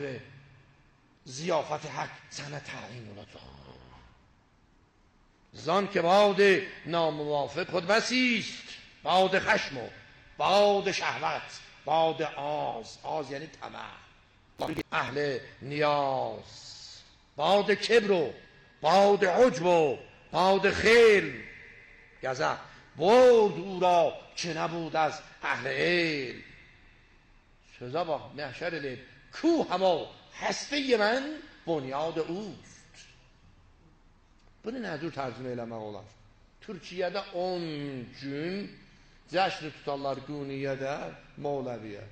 ضیافت حق سنه تعیین olacaq. زان که باد ناموافق خود بسیست، باد خشم و باد شهوت، باد آز یعنی طمع، اهل نیاز، باد کبر و باد عجب و باد خیل، گزه برد او را که نبود از اهل علم. سوزا با محشر لیل کو همه هسته من بنیاد اوست. Bunu nə cür tərcümə eləmək olar? Türkiyədə 10 gün cəşn tutarlar Quniyyədə, Moğləviyə.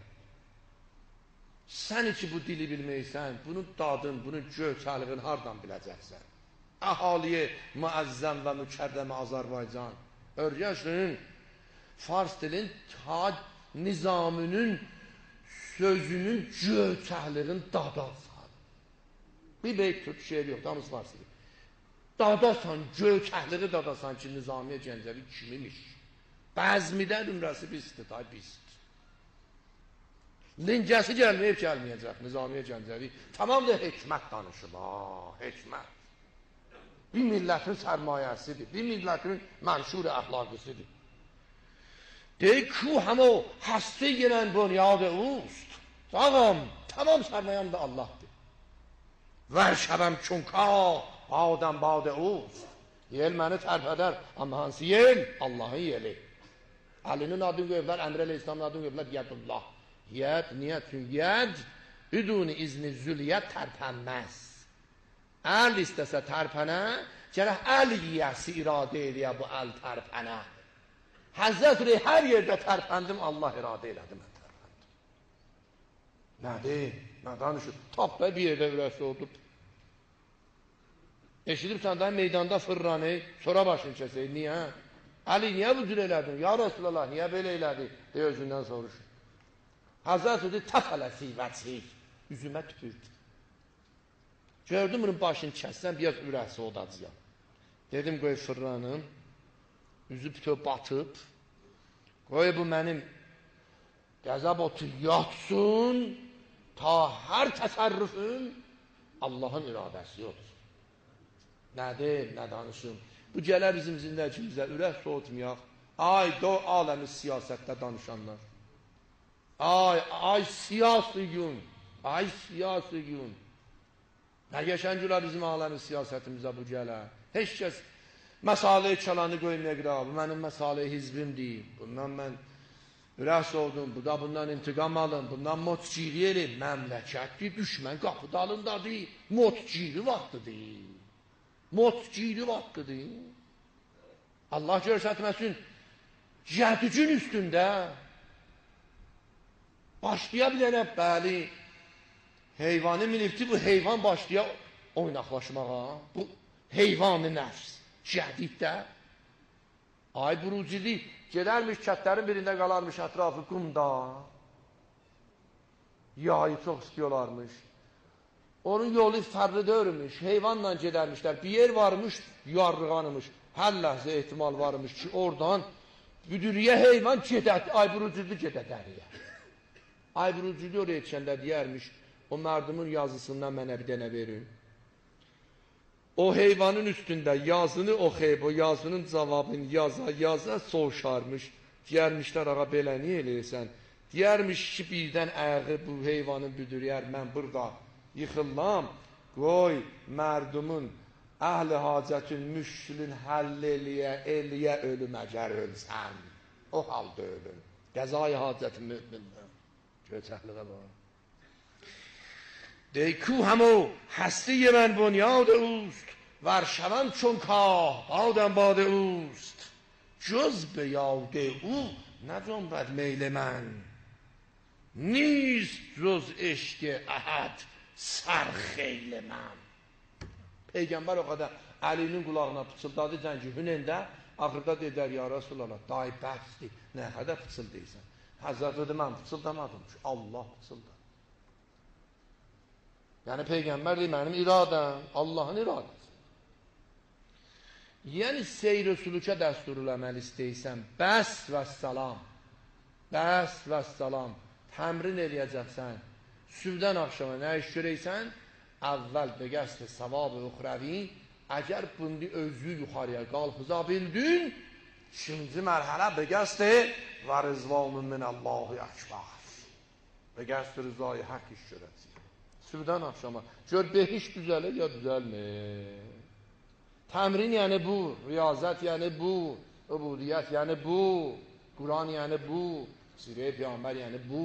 Sən ki bu dili bilməysən, bunun dadın, bunun göçəliyini hardan biləcəksən? Əhaliyə müəzzəm və mükərrəm Azərbaycan. Örgəşinin Fars dilin ta nizamının sözünün göçəliyini dadasan. Bir beyt Türk şeiri yox, damız Fars dili. Dadasan, göçəkliği dadasan ki, Nizamiye Gəncəvi kimimiş. Bəzmidə nümrəsi bizdir, tay bizdir. Lincəsi gəlməyəcək Nizamiye Gəncəvi. Tamam da hikmət danışır, hikmət. Bir millətin sərmayəsidir, bir millətin mənşur əxlaqisidir. Deyik ki, həmə həstə yenən bünyad ust. Sağam, tamam sərmayəm da Allah'dır. Vərşəvəm çünka badəm badə ust. Yel məni tərpədər, amma hansı yel? Allah'ın yeli. Əlinin adını qoyublar, Əmr Əl-İslamın adını qoyublar, Yədullah. Yəd, niyə? Çünki yəd, üduni izni züliyyət tərpənməz. Əl istəsə tərpənə, gərək əl yiyəsi iradə eləyə bu əl tərpənə. Həzrət Rey hər yerdə tərpəndim, Allah iradə elədi, mən tərpəndim. Nədir? Nə danışır? Tapda bir yerdə ürəsi olub. Eşidibsən də meydanda fırranı, sonra başını kəsək. Niyə? Əli, niyə bu cür elədin? Ya Resulallah, niyə belə elədi? Deyə özündən soruşur. Həzrət Rey təfələ sivəsi, üzümə tüpürdü. Gördüm bunun başını kəssən, biraz ürəsi odacıyam. Dedim, qoy fırranın, üzü bütöv batıb, qoy bu mənim qəzəb otu yatsın, ta hər təsərrüfün Allahın iradəsi yoxdur. Nədir, nə danışım? Bu gələr bizim zindəcimizə, ürək soğutmayaq. Ay, aləmi siyasətdə danışanlar. Ay siyasi gün, ay siyasi gün. Nə geçəncülər bizim aləmi siyasətimizə bu gələr. Heç kəs məsale-i kəlanı qoymaya qıra, bu mənim məsale-i hizbimdir. Bundan mən ürək soğudum, bu da bundan intiqam alın, bundan motgiri elin. Məmləkətdir, düşmən qapı dalındadır, motgiri vaxtıdır. Motgiri vaxtıdır. Allah görsətməsin, cədücün üstündə başlaya bilənə, bəli, heyvanı minibdir, bu heyvan başlaya oynaqlaşmağa, bu heyvanı nəfs, cədiddə, ay burucilik, gedərmiş kətlərin birində qalarmış ətrafı qumda, yayı çox istiyorlarmış, onun yolu fərli örmüş, heyvanla gedərmişlər, bir yer varmış, yarrığanmış, hər ləhzə ehtimal varmış ki, oradan büdürüyə heyvan gedər, ay burucilik gedə dəriyə. Ay burucilik oraya yetişəndə deyərmiş, o mərdumun yazısından mənə bir dənə verin. O heyvanın üstündə yazını oxuyub, o yazının cavabını yaza soğuşarmış. Deyərmişlər, ağa belə niyə eləyirsən? Deyərmiş ki, birdən ayağı bu heyvanın büdürüyər, mən burada yıxıllam, qoy mərdumun əhl-i hacətin müşkülün həll eləyə ölüm əgər ölsən. O halda ölüm. Qəzai hacətin mümindir. Göçəkliğə bax. Dey کو همو هستی من بنیاد اوست، ورشوم چون کاه بادم باد اوست. جز به یاد او نجنبد میل من، نیست جز عشق احد سرخیل من. Peygamber o kadar Ali'nin kulağına pıçıldadı zənci Hüneyndə, axırda dedər, ya Resulallah, day bəxtdir, nə qədər pıçıldaysan. Həzrət dedi, mən pıçıldamadım ki, Allah pıçıldadı. Yəni Peygamber deyir, mənim iradəm, Allahın iradəsi. Yəni seyr-i sülükə dəsturul əməl istəyirsən, bəs və salam, təmrin eləyəcəksən sübdən axşama nə iş görəysən, əvvəl bəgəst savab-ı uxravi, əgər bunu özü yuxarıya qalxıza bildin, ikinci mərhələ bəgəst və rızvanun minəllahi əkbar. Bəgəst rızayı haqq iş görəcək. Sübdən axşama. Gör, behiş düzəlir ya düzəlmir. Təmrin yəni bu, riyazət yəni bu, ubudiyyət yəni bu, Quran yəni bu, sirə-i Peyğəmbər yəni bu.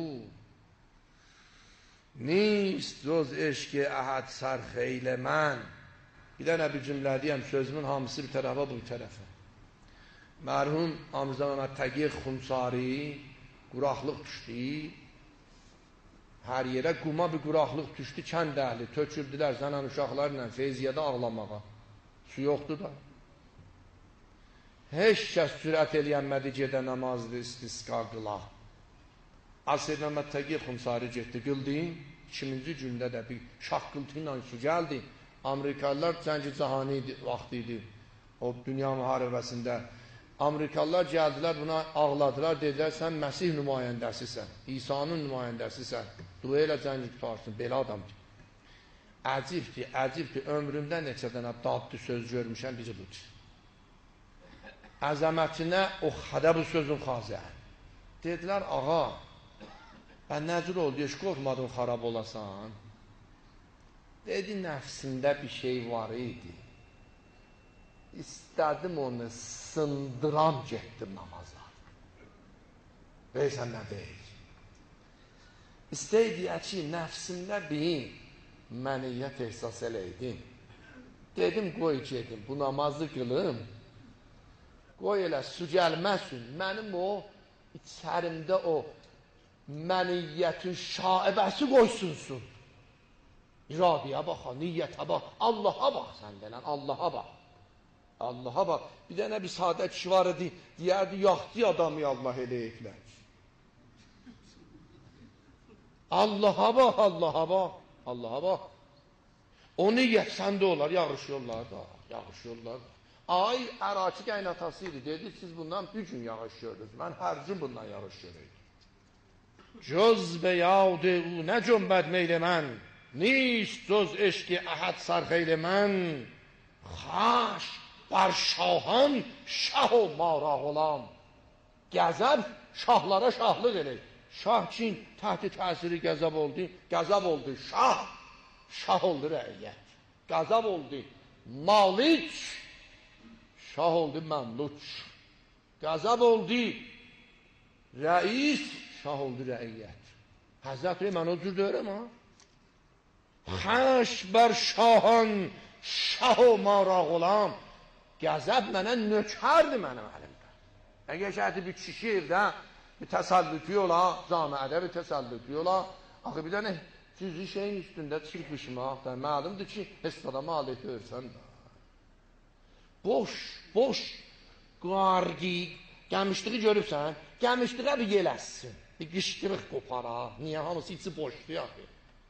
Nist cöz eşki əhəd sərxeylə mən. Bir dənə bir cümlə deyəm, sözümün hamısı bir tərəfə, bu tərəfə. Mərhum Hamza Məhəmməd Təqiq Xumsari quraqlıq düşdü. Hər yerə quma bir quraqlıq düşdü, kənd əhli töküldülər zənən uşaqlarla feyziyyədə ağlamağa. Su yoxdur da. Heç kəs sürət eləyənmədi gedə namazdı, istisqa qıla. Asir Məhəmməd Təqiq Xumsari getdi, qıldın. 2-ci gündə də bir şaqqıltı ilə su gəldi. Amerikalılar Cəngi Cahani vaxtı idi. O dünya müharibəsində. Amerikalılar gəldilər, buna ağladılar, dedilər, sən Məsih nümayəndəsisən, İsa'nın nümayəndəsisən, dua elə cəngi tutarsın, belə adamdır. Əcibdir, əcibdir, ömrümdə neçə dənə dadlı söz görmüşəm, biri budur. Əzəmətinə o xədə bu sözün xazə. Dedilər, ağa, bən nəcür oldu, heç qorxmadın xarab olasan. Dedi, nəfsində bir şey var idi. İstədim onu sındıram, getdim namaza. Deyirsən, nə deyir? İstəyir ki, nəfsimdə bir məniyyət ehsas eləydim. Dedim, qoy gedim, bu namazı qılım. Qoy elə su gəlməsin, mənim o içərimdə o məniyyətin şaibəsi qoysunsun. İradiyə bax, niyyətə bax, Allaha bax sən denən, Allaha bax. Allaha bax, bir dənə bir sadə kişi var idi, deyərdi, yaxdı adamı Allah eləyiklər. Allaha bax, Allaha bax, Allaha bax. O niyyət səndə olar, yağışıyorlar da, yağışıyorlar da. Ay, Əraki qaynatası idi, dedi, siz bundan bir gün yağış gördünüz, mən hər gün bundan yağış görəydim. Cöz bə yadı u nə cömbəd meylə mən, nist cöz eşki əhəd sərxeylə mən, xaş, bar şahan, şah o maraq olan. Gəzəb, şahlara şahlıq elək. Şah kim təhti təsiri gəzəb oldu, şah, şah oldu rəiyyət. Gəzəb oldu, malik, şah oldu məmluç. Gəzəb oldu, rəis, şah oldu rəiyyət. Həzrət Rəy, mən o cür deyirəm ha. Xəş bər şahan, şah o maraq olan. Gəzəb mənə nökərdir mənim əlimdə. Əgər şəhəti bir kişi evdə bir təsəllütü ola, camiədə bir təsəllütü ola, axı bir dənə cüzü şeyin üstündə çırpışmaq da məlumdur ki, heç adama alət görsən də. Boş, boş, qarqi, gəmişliği görürsən, gəmişliğə bir yeləssin, bir qışqırıq qopara, niyə hamısı içi boşdur yaxı.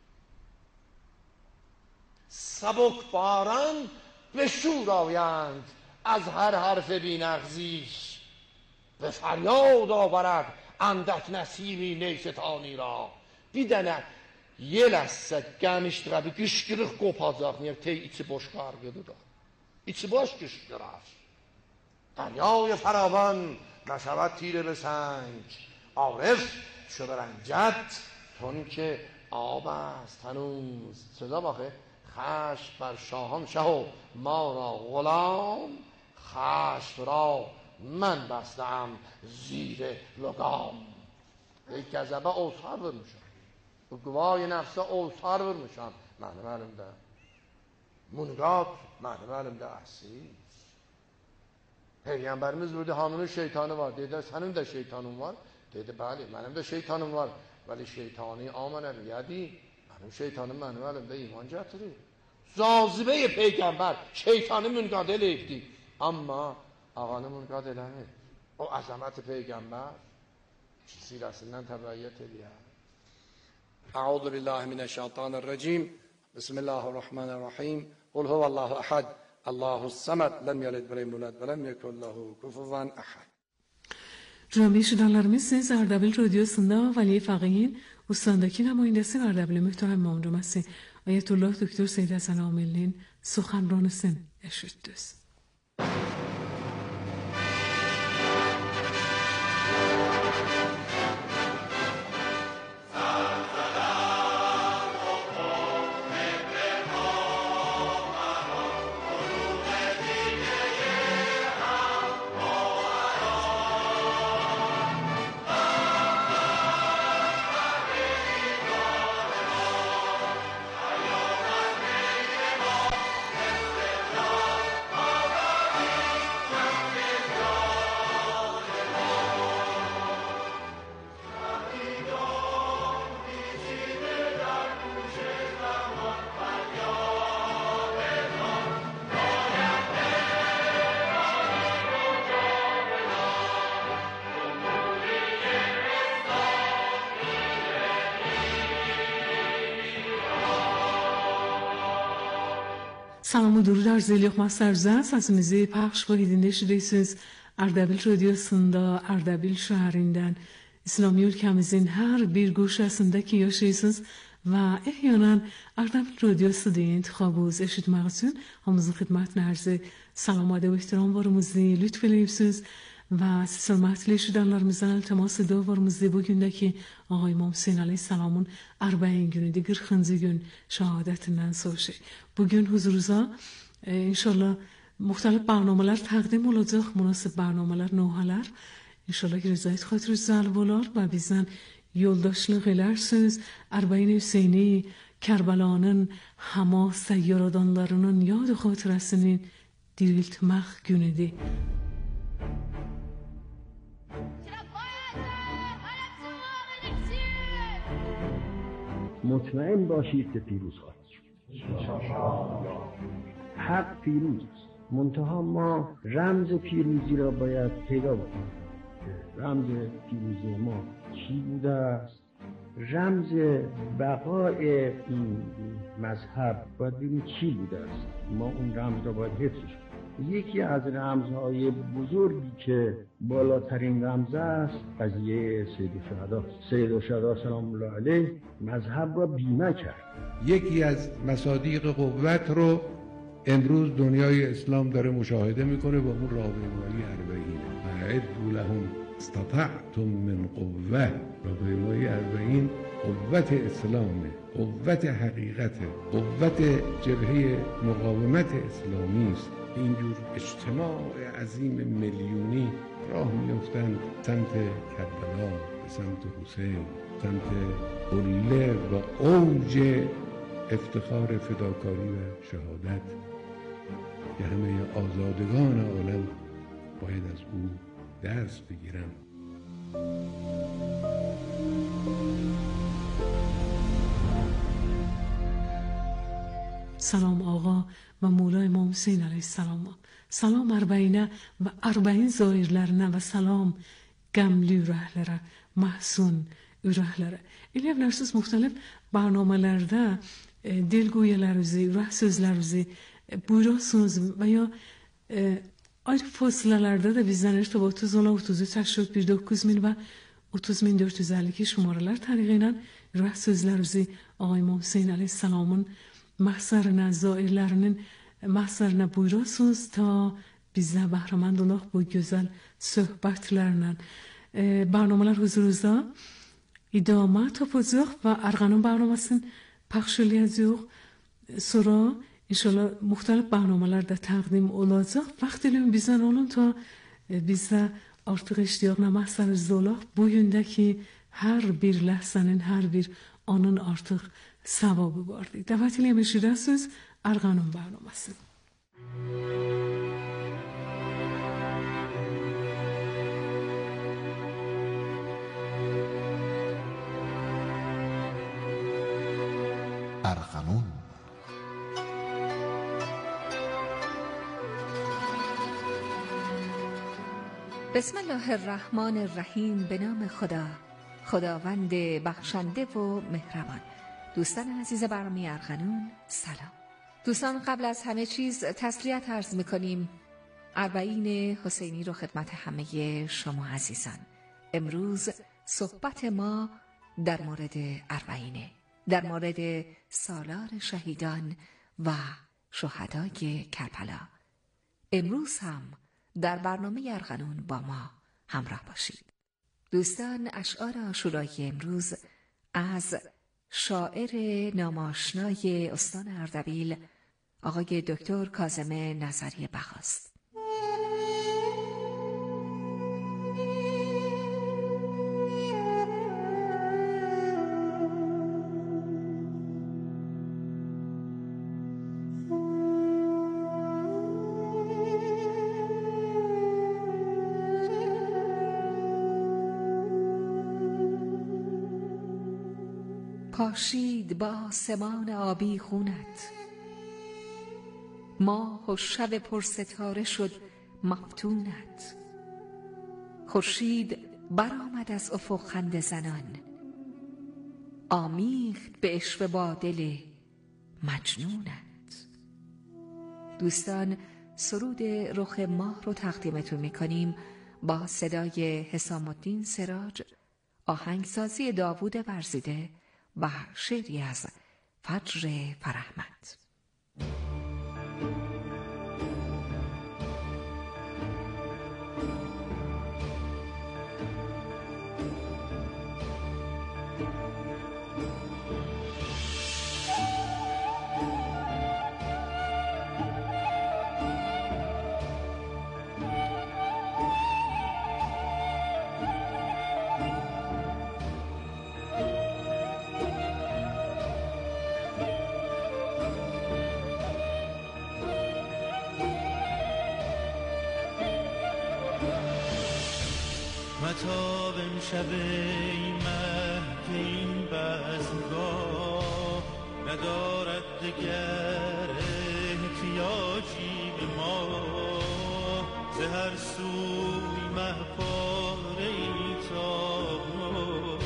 Sabok baran به شور آیند از هر حرف بی‌نغزیش به فریاد آورد اندک نسیمی نیستانی را bir dənə yel əssə gəmişdirə bir qışqırıq qopacaq niyə tey içi boş qarqıdır da içi boş qışqırar دریای فراوان نشود تیره به سنگ عارف شو برنجد چون که آب است هنوز صدا باخه خشم بر شاهان شه و ما را غلام خشم را من بستم زیر لگام یک گزبه اوسار vermişim bu quvay nəfsə اوسار vermişim mənim əlimdə munqat mənim əlimdə əsis Peyğəmbərimiz buyurdu hamının şeytanı var dedi sənin də şeytanın var dedi bəli mənim də şeytanım var vəli şeytani amanəm yədi Mənim şeytanım mənim əlimdə iman gətirir. Cazibə-i Peyğəmbər şeytanı münqad eləyibdir. Amma ağanı münqad eləmir. O əzəmət-i Peyğəmbər sirəsindən təbəyyət eləyər. Əuzu billahi minəşşeytanirracim. Bismillahirrahmanirrahim. Qul huvallahu əhəd. Allahus-samad. Lem yelid ve lem yulad ve lem yekun lehu kufuven ahad. Cami şudalarımız siz Ardabil Radyosu'nda Vali Fağih'in استاندaki نمایندسی اردبیل محترم امام جمعه آیت الله دکتر سید حسن عاملین سخنرانısın eşittiniz. Salam ve durud arz ediyorum sizlerden. Sesimizi paylaşmayı dinleyeceksiniz. Ardabil Radyosu'nda, Ardabil şehrinden, İslami ülkemizin her bir köşesindeki yaşıyorsunuz ve ehyanan Ardabil Radyosu diye intihabınız eşitmek için hamımızın xidmətine arz salamat ve ihtiram varımızı lütfeyleyipsiz ve siz hürmetli eşidanlarımızdan iltimas ediyoruz. Bugündeki Ağay İmam Hüseyin Aleyhisselam'ın 40 günüydü, 40. gün şehadetinden sonra. Bugün huzurunuza inşallah muhtelif barnameler takdim olacak, münasib barnameler, nohalar. İnşallah ki rızayet xatiriniz cəlb olar ve bizden yoldaşlıq edersiniz. 40 Hüseyni, Kerbala'nın hama seyyaradanlarının yad xatirəsinin diriltmək günüdür. مطمئن باشید که پیروز خواهید شد. حق پیروز است. منتها ما رمز پیروزی را باید پیدا بکنیم. رمز پیروزی ما چی بوده است؟ رمز بقای این مذهب باید ببینیم چی بوده است. ما اون رمز را باید حفظش کنیم. یکی از رمزهای بزرگی که بالاترین رمز است قضیه سید الشهدا سلام الله علیه مذهب را بیمه کرد. یکی از مصادیق قوت رو امروز دنیای اسلام داره مشاهده میکنه با اون راهپیمایی 40 اعدوا لهم استطعتم من قوه. راهپیمایی 40 قوت اسلامه، قوت حقیقته، قوت جبهه مقاومت اسلامی است. اینجور اجتماع عظیم میلیونی راه میافتند سمت کربلا، به سمت حسین، سمت قله و اوج افتخار فداکاری و شهادت که همه آزادگان عالم باید از او درس بگیرند. سلام آقا و مولای امام Hüseyin Aleyhisselam'a. Salam Arbainə və 40 zahirlərinə və salam qəmli ürəklərə, mahzun ürəklərə. Elə bilərsiniz, müxtəlif barnamələrdə dilguyələrinizi, ürək sözlərinizi buyurursunuz və ya ayrı fasilələrdə də bizdən irtibatınız ola 33 81 9000 və 30452 şumaralar təriqi ilə ürək sözlərinizi Ağay İmam Hüseyin Aleyhisselam'ın محضرına, zairlərinin محضرına buyurursunuz ta bizə bəhrəmənd olaq bu gözəl söhbətlərlə. Barnamələr huzurunuzda idamə tapacaq və Arğanın barnamasını pəxş eləyəcək. Sonra inşallah müxtəlif barnamələr də təqdim olacaq. Vaxt eləyən bizdən olun ta bizə artıq iştiyaqla محضرınızda olaq. Bu gündəki hər bir ləhzənin, hər bir anın artıq savabı vardır. Dəvət eləyəm eşidəsiniz Arğanın barnaması. ارغنون. بسم الله الرحمن الرحیم. به نام خدا، خداوند بخشنده و مهربان. دوستان عزیز برنامه ارغنون سلام. دوستان قبل از همه چیز تسلیت عرض میکنیم 40 حسینی رو خدمت همه شما عزیزان. امروز صحبت ما در مورد اربعینه، در مورد سالار شهیدان و شهدای کربلا. امروز هم در برنامه ارغنون با ما همراه باشید. دوستان، اشعار عاشورای امروز از شاعر ناماشنای استان اردبیل آقای دکتر کاظم نظری بهاست. پاشید با آسمان آبی خونت، ماه و شب پرستاره شد مفتونت. خورشید برآمد از افق خنده زنان، آمیخت به عشوه با دل مجنونت. دوستان، سرود رخ ماه رو تقدیمتون میکنیم با صدای حسام الدین سراج، آهنگسازی داوود ورزیده و شعری از فجر فرحمد. متاب امشب ای مه که این بزمگاه ندارد دگر احتیاجی به ما. ز هر سوی مه پاره ای تابناک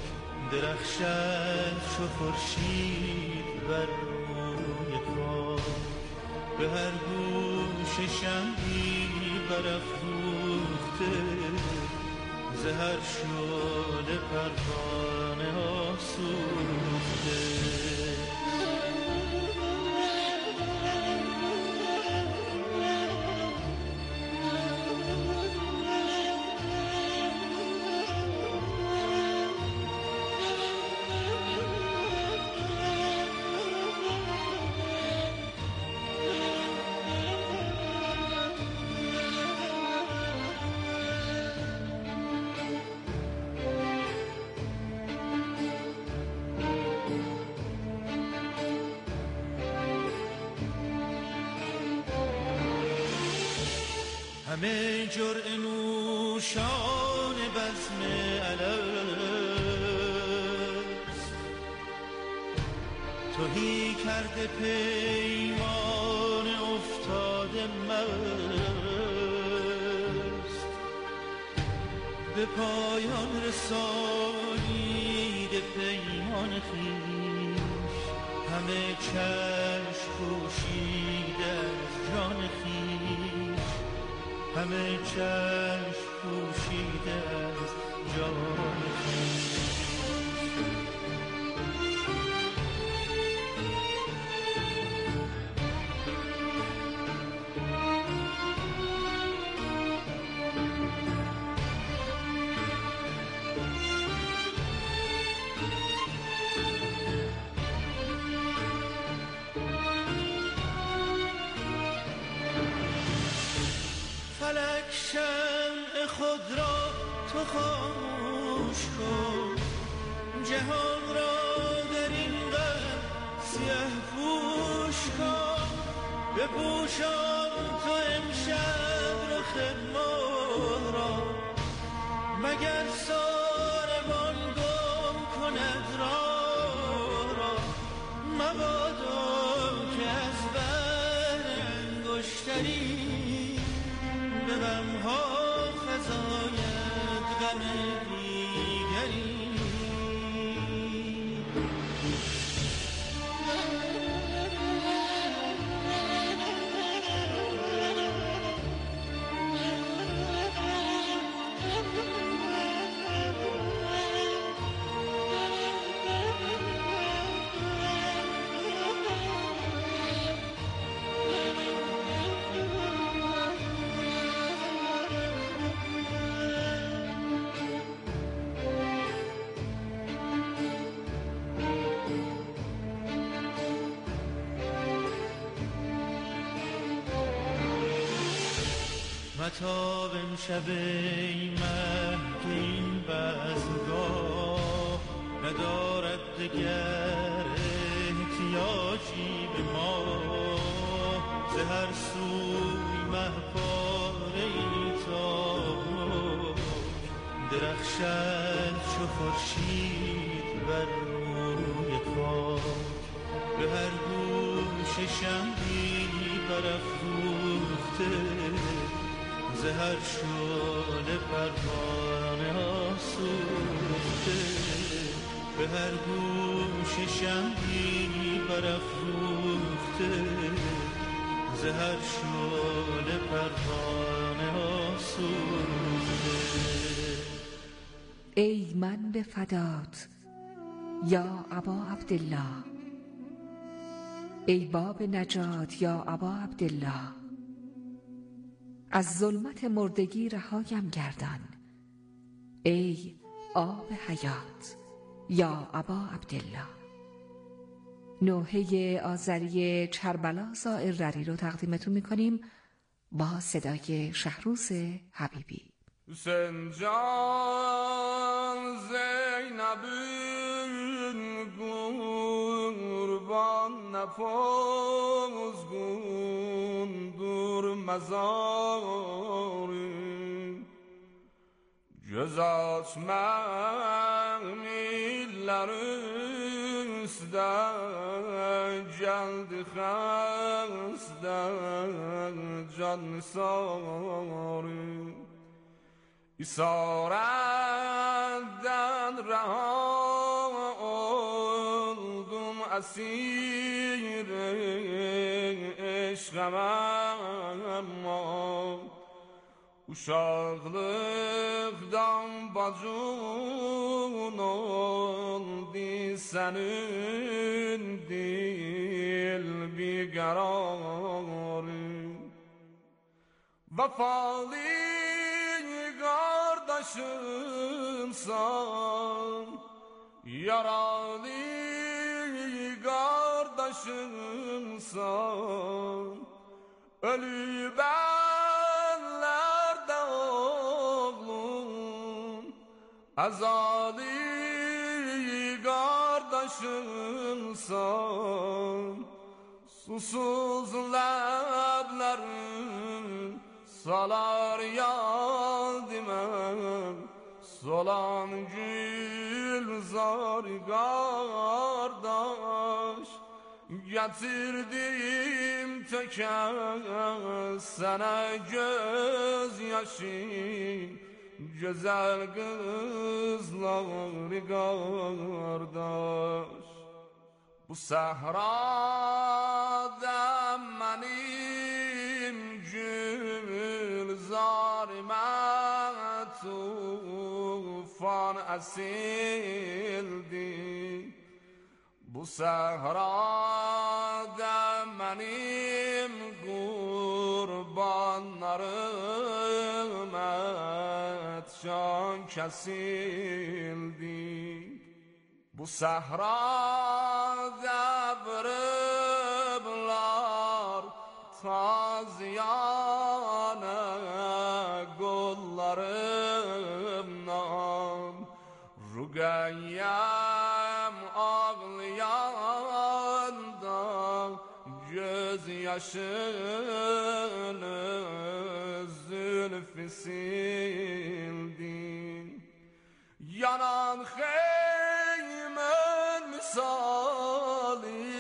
درخشد چو خورشید بر روی خاک. به هر گوشه شمعی برافروخته، ز هر شعله پروانه ها سوخته. همه جرعه نوشان بزم الست، تهی کرده پیمان افتاده مست. به پایان رسانیده پیمان خویش، همه چشم پوشیده از جان خویش، همه چشم پوشیده از جان خویش. فلک شمع خود را تو خاموش کن، جهان را در این غم سیه پوش کن. بپوشان تو امشب رخ ماه را، مگر ساربان گم کند راه را. مبادا که از بر انگشتری به غمها فزاید غم دیگری. متاب امشب ای مهد این بزمگاه ندارد دگر احتیاجی به ما ز هر سوی مهپاره ای تاج درخشد چو خورشید بر روی خاک به هر گوش شمعی برافروخته ز هر شعله پروانه ها سوخته به هر گوش شمعی برافروخته ز هر شعله پروانه ها سوخته. ای من به فدات یا ابا عبدالله، ای باب نجات یا ابا عبدالله، از ظلمت مردگی رهایم گردان ای آب حیات یا ابا عبدالله. نوحه آذری کربلا زائر رو تقدیمتون میکنیم با صدای شهروز حبیبی. حسین جان زینبین قربان نفوز گون دور مزاری جزاس مغمیلرسده جلد خسته جان ساری İsarədən rəha oldum əsir eşqəmə uşaqlıqdan bacun oldu sənin dil biqərarı vəfalı kardeşimsan, yaralı kardeşimsan, ölüp ellerde oğlum, azalı kardeşimsan, susuz lablerin salar yadime solan gülzar kardeş getirdim teke sana gözyaşı güzel kızlar kardeş bu sahrada benim zarime tufan esildi bu sahrada benim kurbanlarım etşan kesildi bu sahrada bırıblar taziyane gollarımdan rugayem ağlayanda gözyaşını zülfü sildin yanan heymen misali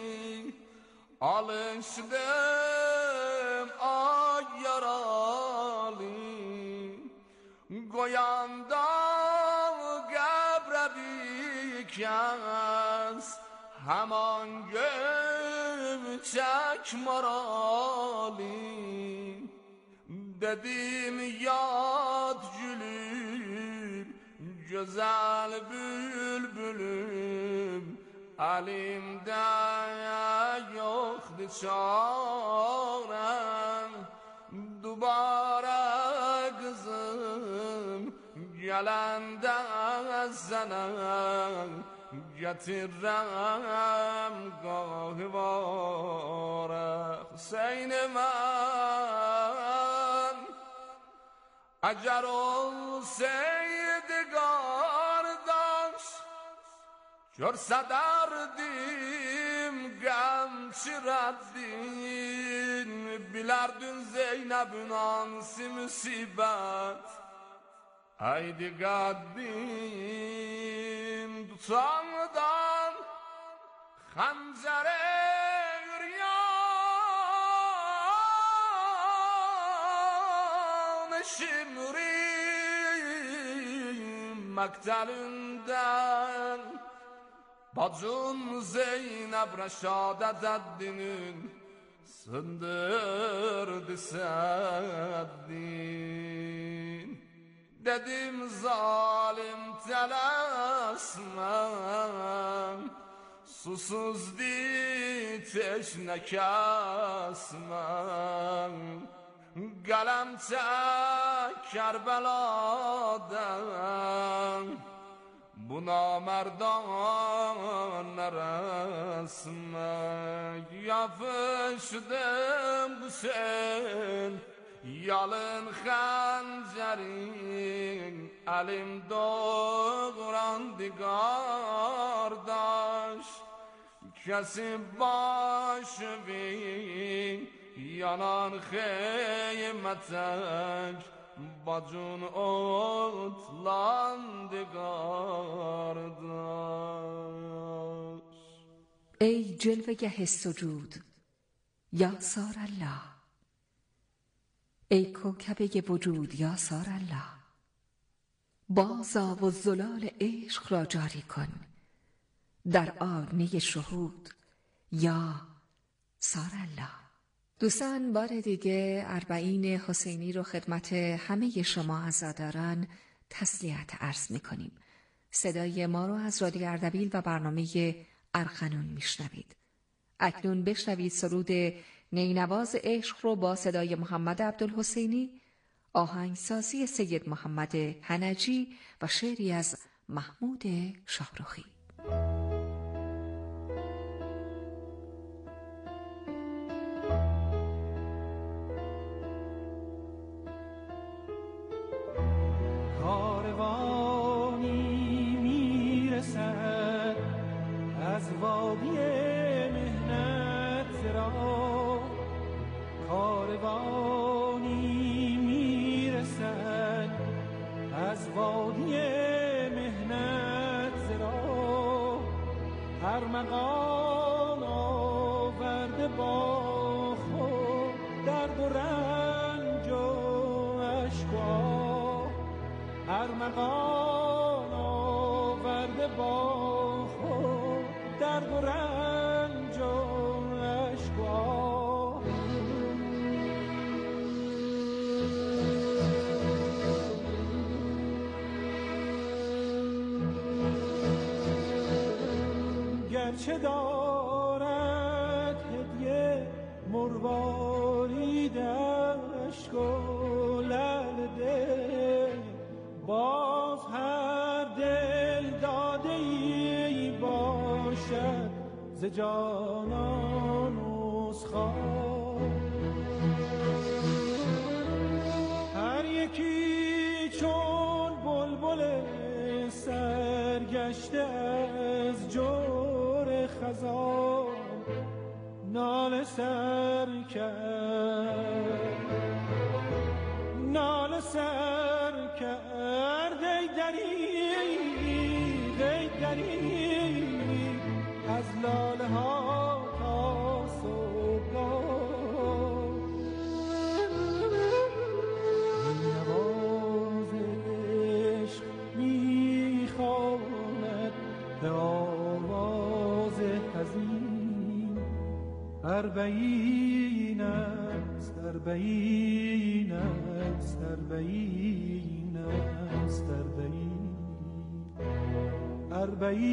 alışdım ay yaralı goyanda qəbrə bikəs həman gömçək marali dedim yad gülüm güzel bülbülüm elimde yoktu çarem dubara kızım gelende sana getirem gahivara Hüseyin'im اگر سیدگار داشت جر saderdin gemçireddin bilerdin Zeynep'in ansi musibet haydi gaddin tutandan hanzere yürüyan şimrim mektelinden bacın Zeynep Reşadet Eddin'in sındırdı seddin. Dedim zalim telesmem, susuz di teşne kesmem. Kalem çek Kerbela'dan, bu namerdan resme yapıştım Hüseyin yalın xencerin elim doğrandı kardeş kesip başımı yanan heymetek bacın otlandı kardeş. ای جلوه‌گه سجود یا سار الله، ای کوکبه وجود یا سار الله، بازآ و زلال عشق را جاری کن در آینه شهود یا سار الله. دوستان بار دیگه 40 حسینی رو خدمت همه شما عزاداران تسلیت عرض می‌کنیم. صدای ما رو از رادیو اردبیل و برنامه ارغنون میشنوید. اکنون بشنوید سرود نینواز عشق رو با صدای محمد عبدالحسینی، آهنگسازی سید محمد هنجی و شعری از محمود شاهرخی. کاروانی میرسد از وادی مهنت را، کاروانی میرسد از وادی مهنت را، هر مقام آورده با خود درد و رنج و اشک و آه، هر مقام آورده با خود درد و رنج و اشک و آه. گرچه دارد هدیه مروارید اشک و لعل دل، باز هر دل داده ای باشد ز جانان عذرخواه. هر یکی چون بلبل سرگشته از جور خزان ناله سر کرد، ناله سر کرد. ای دریغ ای دریغ از لاله ها تا صبحگاه، نواز عشق میخواند به آواز حزین. 40 است 40 است 40 است 40